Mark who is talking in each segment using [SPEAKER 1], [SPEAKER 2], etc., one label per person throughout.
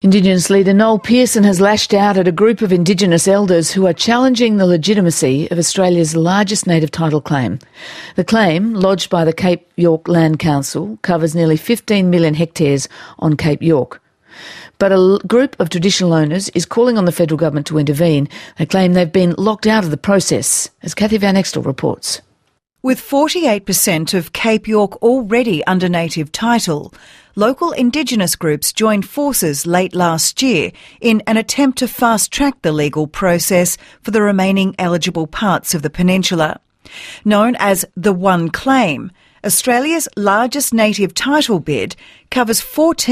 [SPEAKER 1] Indigenous leader Noel Pearson has lashed out at a group of Indigenous elders who are challenging the legitimacy of Australia's largest native title claim. The claim, lodged by the Cape York Land Council, covers nearly 15 million hectares on Cape York. But a group of traditional owners is calling on the federal government to intervene. They claim they've been locked out of the process, as Kathy Van Extel reports.
[SPEAKER 2] With 48% of Cape York already under native title, local Indigenous groups joined forces late last year in an attempt to fast-track the legal process for the remaining eligible parts of the peninsula. Known as the One Claim, Australia's largest native title bid covers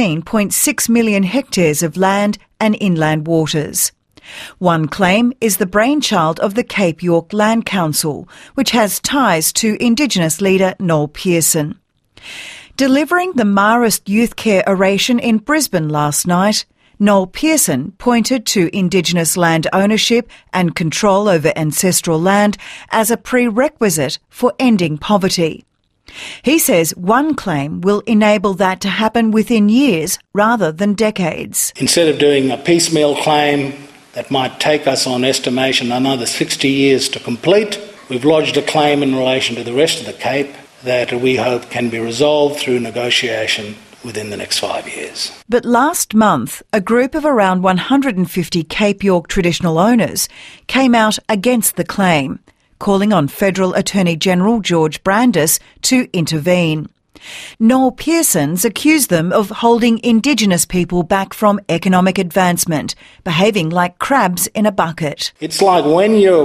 [SPEAKER 2] 14.6 million hectares of land and inland waters. One Claim is the brainchild of the Cape York Land Council, which has ties to Indigenous leader Noel Pearson. Delivering the Marist Youth Care oration in Brisbane last night, Noel Pearson pointed to Indigenous land ownership and control over ancestral land as a prerequisite for ending poverty. He says One Claim will enable that to happen within years rather than decades.
[SPEAKER 3] Instead of doing a piecemeal claim that might take us on estimation another 60 years to complete, we've lodged a claim in relation to the rest of the Cape that we hope can be resolved through negotiation within the next 5 years.
[SPEAKER 2] But last month, a group of around 150 Cape York traditional owners came out against the claim, calling on Federal Attorney-General George Brandis to intervene. Noel Pearson's accused them of holding Indigenous people back from economic advancement, behaving like crabs in a bucket.
[SPEAKER 3] It's like when you're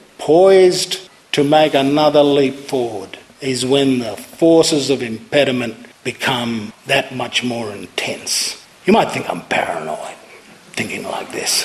[SPEAKER 3] poised to make another leap forward is when the forces of impediment become that much more intense. You might think I'm paranoid, thinking like this.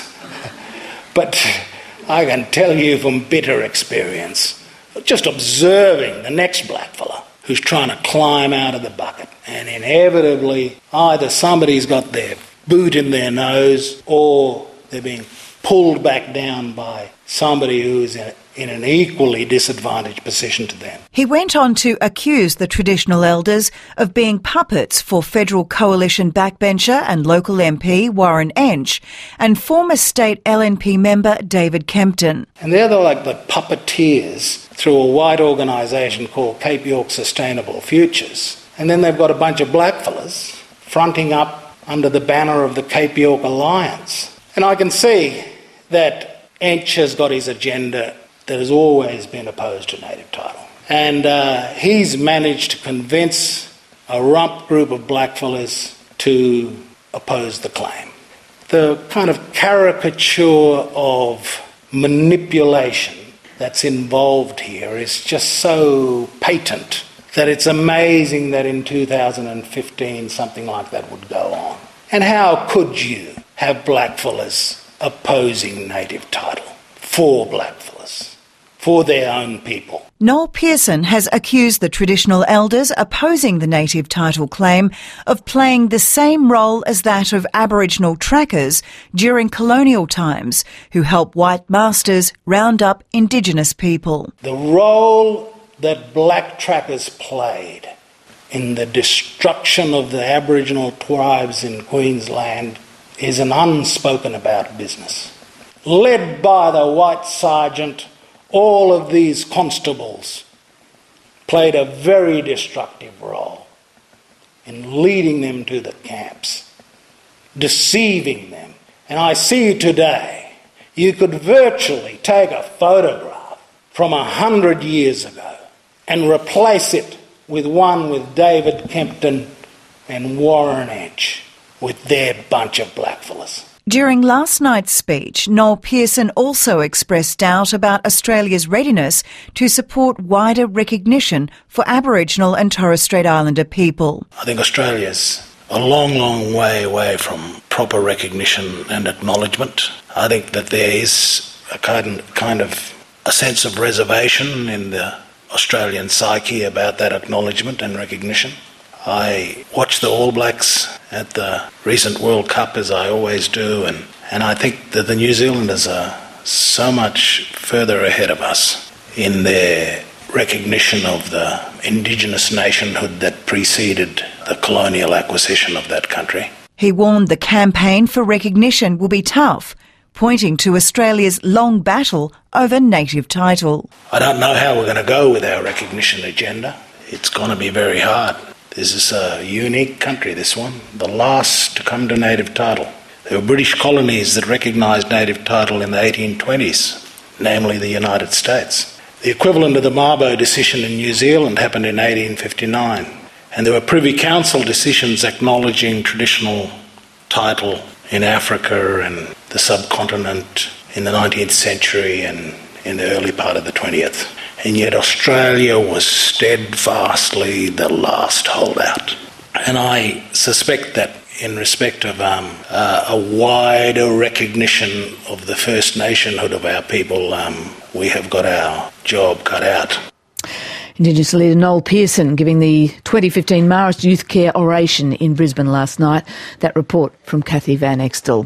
[SPEAKER 3] But I can tell you from bitter experience, just observing the next blackfella who's trying to climb out of the bucket, and inevitably either somebody's got their boot in their nose or they're being pulled back down by somebody who's in an equally disadvantaged position to them.
[SPEAKER 2] He went on to accuse the traditional elders of being puppets for federal coalition backbencher and local MP Warren Entsch and former state LNP member David Kempton.
[SPEAKER 3] And they're like the puppeteers through a white organisation called Cape York Sustainable Futures. And then they've got a bunch of blackfellas fronting up under the banner of the Cape York Alliance. And I can see that Entsch has got his agenda that has always been opposed to native title. And he's managed to convince a rump group of blackfellas to oppose the claim. The kind of caricature of manipulation that's involved here is just so patent that it's amazing that in 2015 something like that would go on. And how could you have blackfellas opposing native title for blackfellas, for their own people?
[SPEAKER 2] Noel Pearson has accused the traditional elders opposing the native title claim of playing the same role as that of Aboriginal trackers during colonial times, who helped white masters round up Indigenous people.
[SPEAKER 3] The role that black trackers played in the destruction of the Aboriginal tribes in Queensland is an unspoken about business. Led by the white sergeant, all of these constables played a very destructive role in leading them to the camps, deceiving them. And I see today, you could virtually take a photograph from 100 years ago and replace it with one with David Kempton and Warren Entsch with their bunch of blackfellas.
[SPEAKER 2] During last night's speech, Noel Pearson also expressed doubt about Australia's readiness to support wider recognition for Aboriginal and Torres Strait Islander people.
[SPEAKER 3] I think Australia's a long, long way away from proper recognition and acknowledgement. I think that there is a kind of a sense of reservation in the Australian psyche about that acknowledgement and recognition. I watched the All Blacks at the recent World Cup, as I always do, and I think that the New Zealanders are so much further ahead of us in their recognition of the Indigenous nationhood that preceded the colonial acquisition of that country.
[SPEAKER 2] He warned the campaign for recognition will be tough, pointing to Australia's long battle over native title.
[SPEAKER 3] I don't know how we're going to go with our recognition agenda. It's going to be very hard. This is a unique country, this one, the last to come to native title. There were British colonies that recognised native title in the 1820s, namely the United States. The equivalent of the Mabo decision in New Zealand happened in 1859, and there were Privy Council decisions acknowledging traditional title in Africa and the subcontinent in the 19th century and in the early part of the 20th. And yet Australia was steadfastly the last holdout. And I suspect that in respect of a wider recognition of the First Nationhood of our people, we have got our job cut out.
[SPEAKER 1] Indigenous leader Noel Pearson giving the 2015 Marist Youth Care Oration in Brisbane last night. That report from Kathy Van Extel.